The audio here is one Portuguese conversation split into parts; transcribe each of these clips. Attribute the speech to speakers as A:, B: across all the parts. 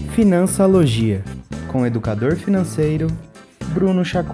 A: Financialogia, com o educador financeiro Bruno Chacon.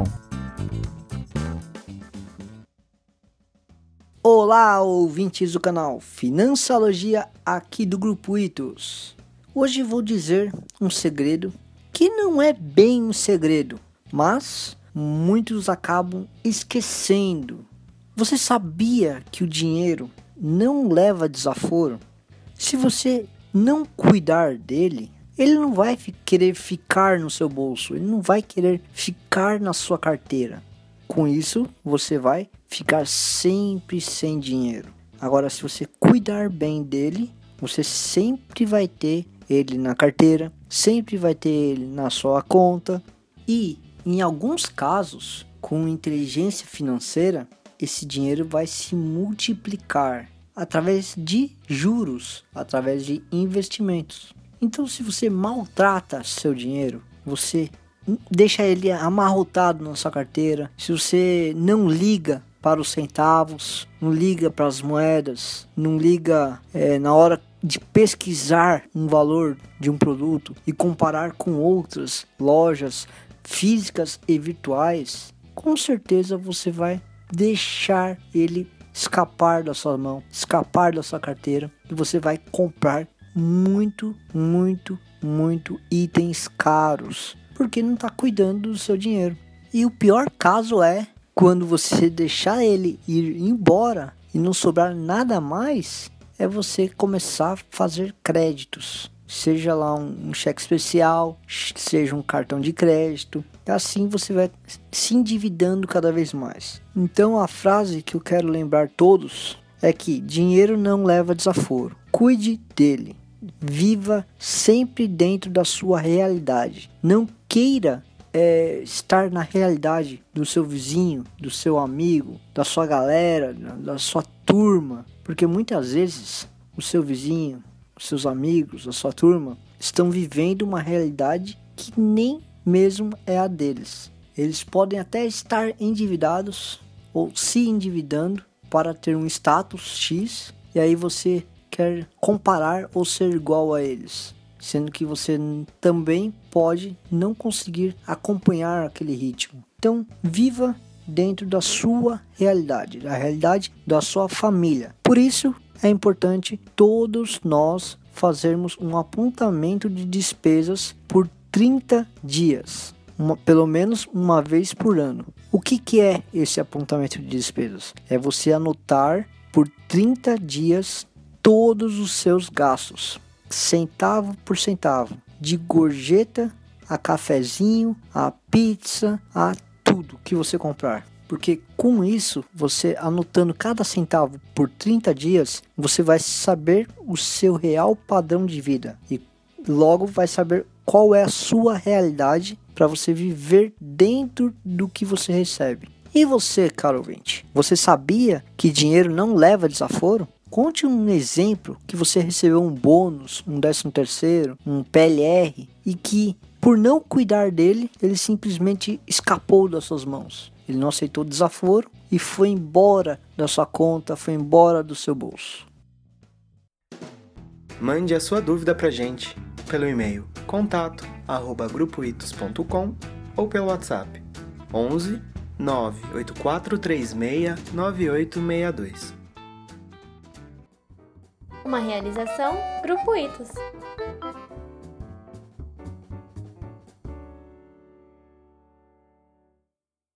B: Olá, ouvintes do canal Financialogia aqui do Grupo Itos. Hoje vou dizer um segredo que não é bem um segredo, mas muitos acabam esquecendo. Você sabia que o dinheiro não leva desaforo? Se você não cuidar dele, ele não vai querer ficar no seu bolso, ele não vai querer ficar na sua carteira. Com isso, você vai ficar sempre sem dinheiro. Agora, se você cuidar bem dele, você sempre vai ter ele na carteira, sempre vai ter ele na sua conta. E, em alguns casos, com inteligência financeira, esse dinheiro vai se multiplicar através de juros, através de investimentos. Então, se você maltrata seu dinheiro, você deixa ele amarrotado na sua carteira, se você não liga para os centavos, não liga para as moedas, não liga na hora de pesquisar um valor de um produto e comparar com outras lojas físicas e virtuais, com certeza você vai deixar ele escapar da sua mão, escapar da sua carteira, e você vai comprar muito itens caros, porque não está cuidando do seu dinheiro. E o pior caso é quando você deixar ele ir embora e não sobrar nada mais, é você começar a fazer créditos. Seja lá um cheque especial, seja um cartão de crédito. Assim você vai se endividando cada vez mais. Então a frase que eu quero lembrar todos é que dinheiro não leva desaforo. Cuide dele. Viva sempre dentro da sua realidade. Não queira estar na realidade do seu vizinho, do seu amigo, da sua galera, da sua turma. Porque muitas vezes o seu vizinho, os seus amigos, a sua turma estão vivendo uma realidade que nem mesmo é a deles. Eles podem até estar endividados ou se endividando para ter um status X, e aí você quer comparar ou ser igual a eles, sendo que você também pode não conseguir acompanhar aquele ritmo. Então, viva dentro da sua realidade, da realidade da sua família. Por isso, é importante todos nós fazermos um apontamento de despesas por 30 dias, pelo menos uma vez por ano. O que é esse apontamento de despesas? É você anotar por 30 dias todos os seus gastos, centavo por centavo, de gorjeta a cafezinho, a pizza, a tudo que você comprar. Porque com isso, você anotando cada centavo por 30 dias, você vai saber o seu real padrão de vida. E logo vai saber qual é a sua realidade para você viver dentro do que você recebe. E você, caro ouvinte, você sabia que dinheiro não leva desaforo? Conte um exemplo que você recebeu um bônus, um 13º, um PLR, e que por não cuidar dele, ele simplesmente escapou das suas mãos. Ele não aceitou o desaforo e foi embora da sua conta, foi embora do seu bolso.
A: Mande a sua dúvida pra gente pelo e-mail contato@grupoitos.com ou pelo WhatsApp 11 98436 9862.
C: Uma realização Grupo Itos.